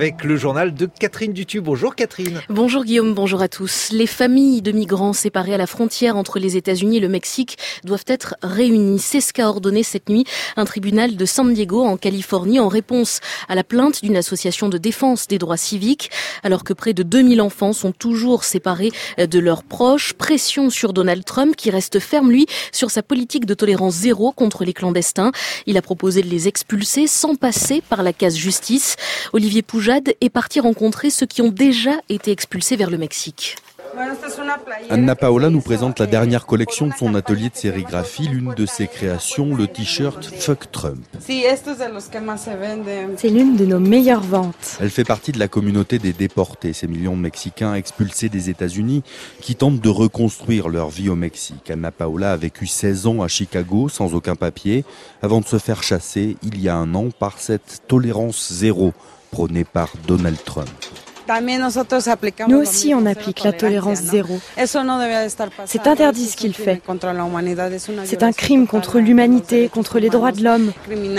avec le journal de Catherine Dutu. Bonjour Catherine. Bonjour Guillaume, bonjour à tous. Les familles de migrants séparées à la frontière entre les États-Unis et le Mexique doivent être réunies. C'est ce qu'a ordonné cette nuit un tribunal de San Diego en Californie en réponse à la plainte d'une association de défense des droits civiques. Alors que près de 2000 enfants sont toujours séparés de leurs proches, pression sur Donald Trump qui reste ferme lui sur sa politique de tolérance zéro contre les clandestins. Il a proposé de les expulser sans passer par la case justice. Olivier Poujade est parti rencontrer ceux qui ont déjà été expulsés vers le Mexique. Anna Paola nous présente la dernière collection de son atelier de sérigraphie, l'une de ses créations, le t-shirt Fuck Trump. C'est l'une de nos meilleures ventes. Elle fait partie de la communauté des déportés, ces millions de Mexicains expulsés des États-Unis qui tentent de reconstruire leur vie au Mexique. Anna Paola a vécu 16 ans à Chicago sans aucun papier avant de se faire chasser il y a un an par cette tolérance zéro prônée par Donald Trump. Nous aussi, on applique la tolérance zéro. C'est interdit ce qu'il fait. C'est un crime contre l'humanité, contre les droits de l'homme.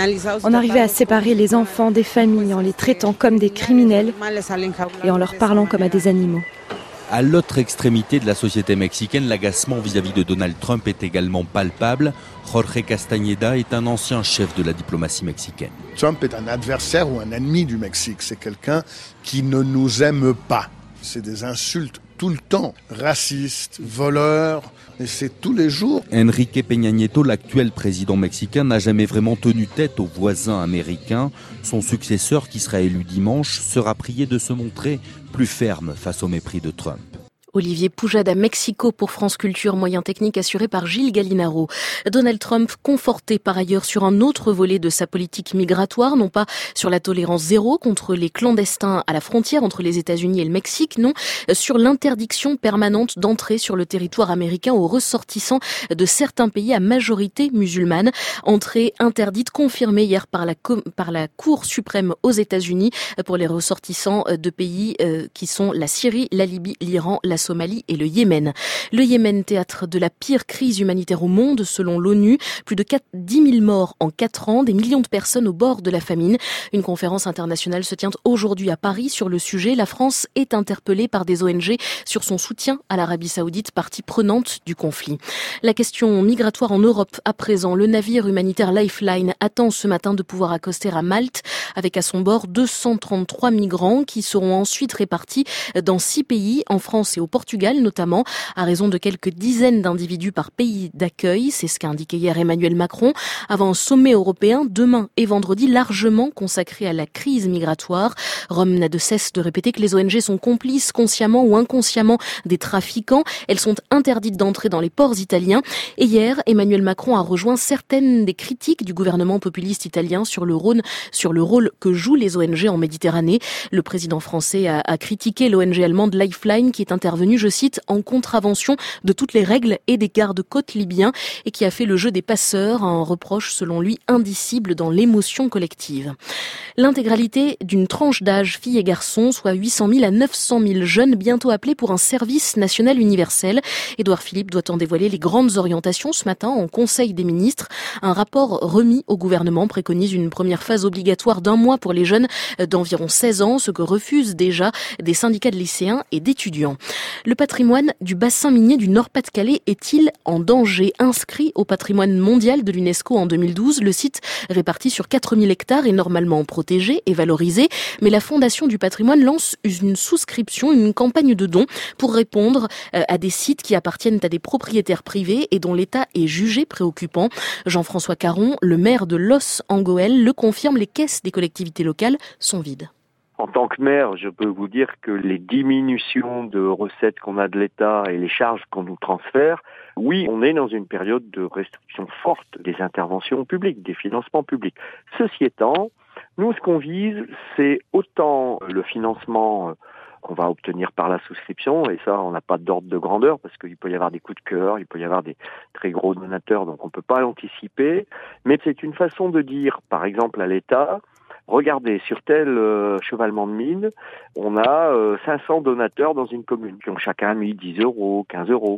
On arrivait à séparer les enfants des familles en les traitant comme des criminels et en leur parlant comme à des animaux. À l'autre extrémité de la société mexicaine, l'agacement vis-à-vis de Donald Trump est également palpable. Jorge Castañeda est un ancien chef de la diplomatie mexicaine. Trump est un adversaire ou un ennemi du Mexique. C'est quelqu'un qui ne nous aime pas. C'est des insultes tout le temps. Raciste, voleur, et c'est tous les jours. Enrique Peña Nieto, l'actuel président mexicain, n'a jamais vraiment tenu tête aux voisins américains. Son successeur, qui sera élu dimanche, sera prié de se montrer plus ferme face au mépris de Trump. Olivier Poujade à Mexico pour France Culture, moyen technique assuré par Gilles Gallinaro. Donald Trump conforté par ailleurs sur un autre volet de sa politique migratoire, non pas sur la tolérance zéro contre les clandestins à la frontière entre les États-Unis et le Mexique, non, sur l'interdiction permanente d'entrée sur le territoire américain aux ressortissants de certains pays à majorité musulmane. Entrée interdite confirmée hier par la Cour suprême aux États-Unis pour les ressortissants de pays qui sont la Syrie, la Libye, l'Iran, la Somalie et le Yémen. Le Yémen, théâtre de la pire crise humanitaire au monde, selon l'ONU. Plus de 10 000 morts en 4 ans, des millions de personnes au bord de la famine. Une conférence internationale se tient aujourd'hui à Paris sur le sujet. La France est interpellée par des ONG sur son soutien à l'Arabie Saoudite, partie prenante du conflit. La question migratoire en Europe à présent. Le navire humanitaire Lifeline attend ce matin de pouvoir accoster à Malte avec à son bord 233 migrants qui seront ensuite répartis dans 6 pays, en France et au Portugal notamment, à raison de quelques dizaines d'individus par pays d'accueil. C'est ce qu'a indiqué hier Emmanuel Macron avant un sommet européen demain et vendredi largement consacré à la crise migratoire. Rome n'a de cesse de répéter que les ONG sont complices consciemment ou inconsciemment des trafiquants. Elles sont interdites d'entrer dans les ports italiens. Et hier, Emmanuel Macron a rejoint certaines des critiques du gouvernement populiste italien sur le rôle que jouent les ONG en Méditerranée. Le président français a critiqué l'ONG allemande Lifeline qui est intervenue, je cite, en contravention de toutes les règles et des gardes-côtes libyens et qui a fait le jeu des passeurs, un reproche selon lui indicible dans l'émotion collective. L'intégralité d'une tranche d'âge filles et garçons, soit 800 000 à 900 000 jeunes bientôt appelés pour un service national universel. Édouard Philippe doit en dévoiler les grandes orientations ce matin en Conseil des ministres. Un rapport remis au gouvernement préconise une première phase obligatoire d'1 mois pour les jeunes d'environ 16 ans, ce que refusent déjà des syndicats de lycéens et d'étudiants. Le patrimoine du bassin minier du Nord-Pas-de-Calais est-il en danger? Inscrit au patrimoine mondial de l'UNESCO en 2012, le site réparti sur 4000 hectares est normalement protégé et valorisé, mais la Fondation du patrimoine lance une souscription, une campagne de dons pour répondre à des sites qui appartiennent à des propriétaires privés et dont l'état est jugé préoccupant. Jean-François Caron, le maire de Los-en-Gohel, le confirme, les caisses des collectivités locales sont vides. En tant que maire, je peux vous dire que les diminutions de recettes qu'on a de l'État et les charges qu'on nous transfère, oui, on est dans une période de restriction forte des interventions publiques, des financements publics. Ceci étant, nous, ce qu'on vise, c'est autant le financement qu'on va obtenir par la souscription, et ça, on n'a pas d'ordre de grandeur, parce qu'il peut y avoir des coups de cœur, il peut y avoir des très gros donateurs, donc on ne peut pas l'anticiper, mais c'est une façon de dire, par exemple, à l'État, regardez, sur tel chevalement de mine, on a 500 donateurs dans une commune qui ont chacun mis 10 euros, 15 euros.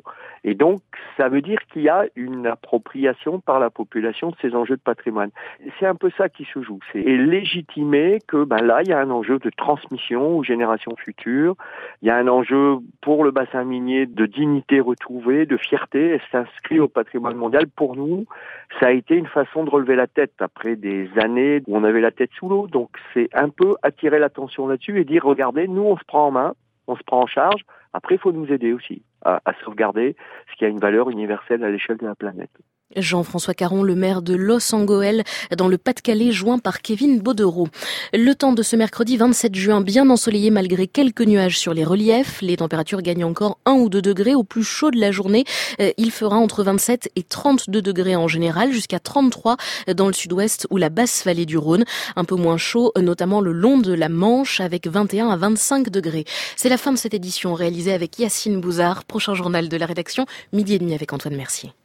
Et donc, ça veut dire qu'il y a une appropriation par la population de ces enjeux de patrimoine. C'est un peu ça qui se joue. C'est légitimer que là, il y a un enjeu de transmission aux générations futures. Il y a un enjeu pour le bassin minier de dignité retrouvée, de fierté. Et s'inscrit au patrimoine mondial. Pour nous, ça a été une façon de relever la tête après des années où on avait la tête sous l'eau. Donc, c'est un peu attirer l'attention là-dessus et dire, regardez, nous, on se prend en main, on se prend en charge. Après, il faut nous aider aussi à sauvegarder ce qui a une valeur universelle à l'échelle de la planète. Jean-François Caron, le maire de Los-Angoël, dans le Pas-de-Calais, joint par Kevin Baudereau. Le temps de ce mercredi 27 juin, bien ensoleillé malgré quelques nuages sur les reliefs. Les températures gagnent encore 1 ou 2 degrés. Au plus chaud de la journée, il fera entre 27 et 32 degrés en général, jusqu'à 33 dans le sud-ouest ou la basse vallée du Rhône. Un peu moins chaud, notamment le long de la Manche, avec 21 à 25 degrés. C'est la fin de cette édition réalisée avec Yacine Bouzard. Prochain journal de la rédaction, 12h30 avec Antoine Mercier.